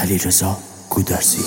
علیرضا گودرزی.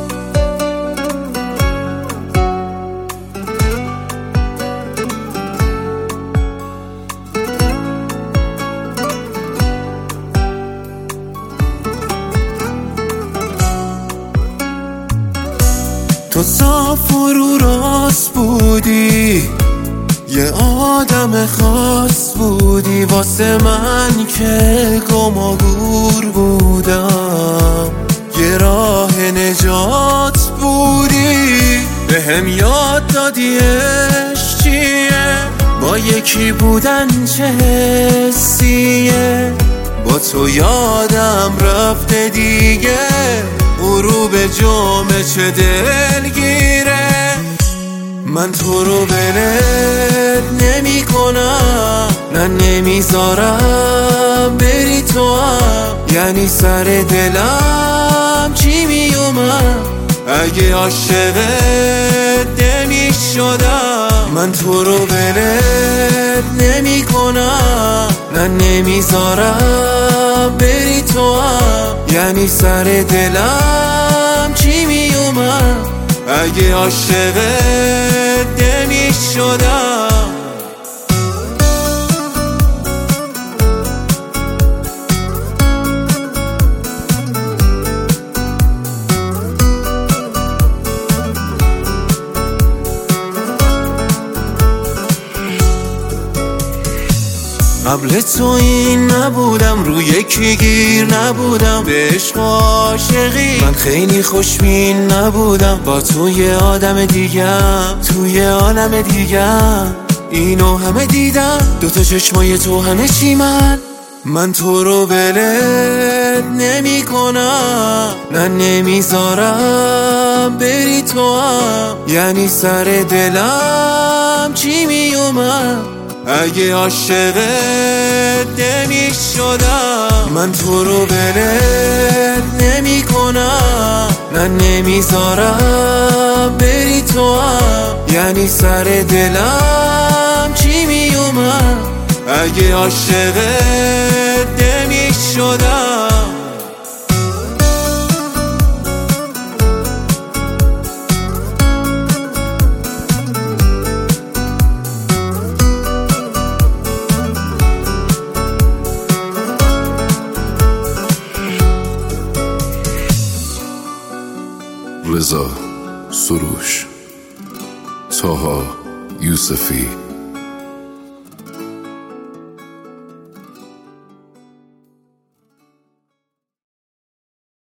تو صاف و رو راست بودی، یه آدم خاص بودی واسه من که گم و گور بودم، یه راه نجات بودی. بهم یاد دادی عشق چیه، با یکی بودن چه حسیه. با تو یادم رفته دیگه، غروب جمعه چه دلگیره. من تو رو ولت نمی کنم، نه نمیذارم بری تو هم. یعنی سر دلم چی می اومد اگه عاشقت نمی شدم. من تو رو ولت نمی کنم، نه نمیذارم بری تو هم. یعنی سر دلم چی می اومد اگه عاشقت نمی شدم. قبل تو این نبودم، رو یکی گیر نبودم، به عشق و عاشقی من خیلی خوشبین نبودم. با تو یه آدم دیگم، توی عالم دیگم، اینو همه دیدم. دوتا چشمای تو همه چی من تو رو ولت نمی کنم، نه نمیذارم بری تو هم. یعنی سر دلم چی می اومد اگه عاشقت نمی شدم. من تو رو ولت نمی کنم، نه نمیذارم بری تو هم. یعنی سر دلم چی می اومد اگه عاشقت نمی شدم. رضا سروش، طاها یوسفی.